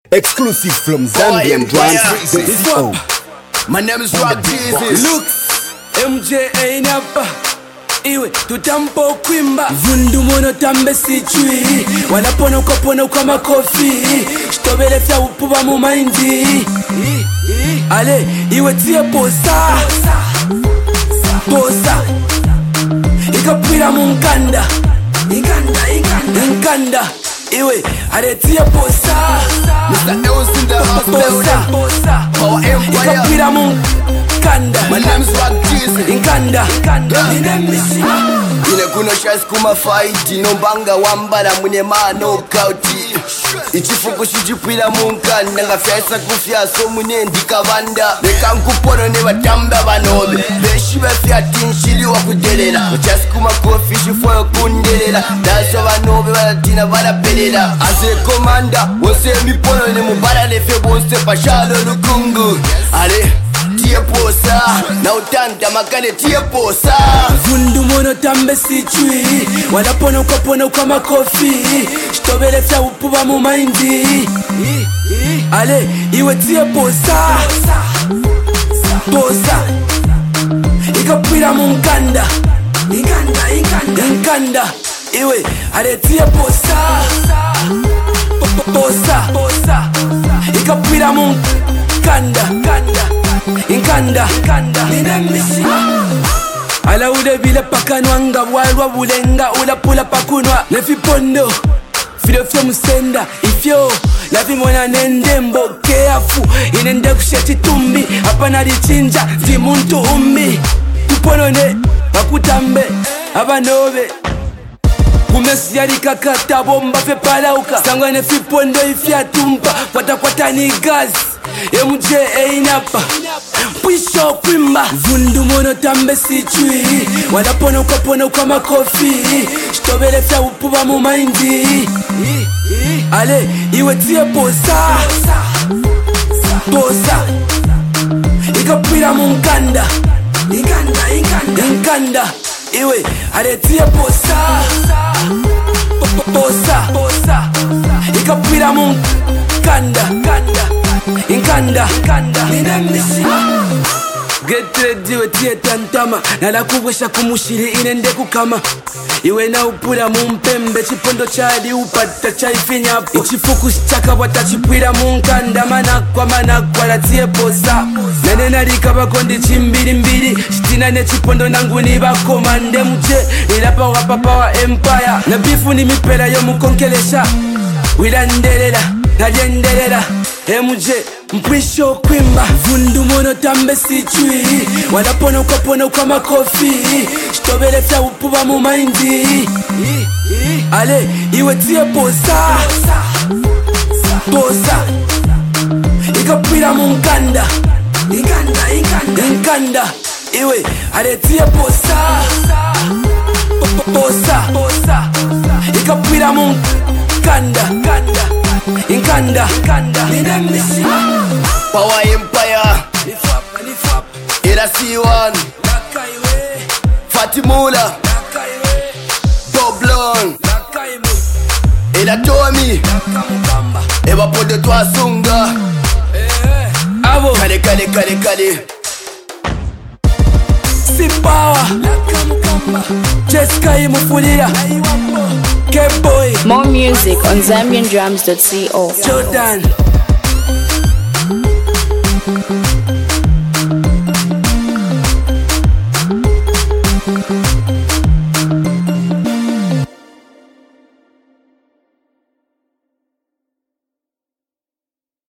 Exclusive from Zambian Drums. My name is Rock Jesus. Look, MJ ainapa iwe tutampo kwimba vundu mono tambe sichui wanapona kwa makofi shtobele fya upuba mu maindi ale iwe tie posa ikapira mu nkanda iwe ale tie posa Mr. Els in the house building. Power Empire. ikapira mu nkanda. My name is Rock Jesus. Inkanda Ine kuno shas kuma fight no banga wambala mune ma knockout. Ichifuku shijipira munkanda ngafyasa kufya so mune ndikabanda bekankupono ne batamba banobe beshi bafyati nshiri wakudelera chas kuma kofi shifo kundelera daso banobe balatina balapelela aze komanda wose mipono ne mubala lefe bonse pashalo lukungu ale tie posa na utanda makane tie posa vundu mono tambe sichui wanapona kwa makofi shtobele fya upuba mu maindi ale iwe tie posa ikapira mu nkanda iwe ale tie posa ikapira mu nkanda ala ule bile pakanwanga walwa bulenga ulapula pakunwa nefipondo filofyo musenda ifyo lavimona nendembo keafu inende kusheti tumbi apana lichinja zi muntu umbi tuponone bakutambe abanobe kumesi yalikakata bomba fe palauka sangwa nefipondo ifyatumpa kwatakwata ni gazi MJ ainapa pwisho kwimba vundu mono tambe sichui wanapona kwa makofi shtobele fya upuba mu maindi ale iwe tie posa ikapira mu nkanda iwe ale tie posa ikapira mu nkanda get ready wetie tantama nalakubwesha kumushiri inende kukama iwe na upula mu mpembe chipondo chali upata chaifinyapo ichifuku chakabwata chipwira mu nkanda manakwa latie posa nanena likabakondi chimbirimbiri chitina ne chipondo nangu ni bakomande muje nilapa wapapa wa empire na bifu ni mipela yo mukonkelesha wilandelela nalyendelela MJ mpwisho kwimba vundu mono tambe sichui wanapona kwa makofi shtobele fya upuba mu maindi ale iwe tie posa ikapira mu nkanda iwe ale tie posa ikapira mu nkanda Power Empire. Ila C1 Fatimula Boblon Ila Tommy Eba pode tua sunga abo Kale si power Jessica imufulira K-boy More music on ZambianDrums.co. Jordan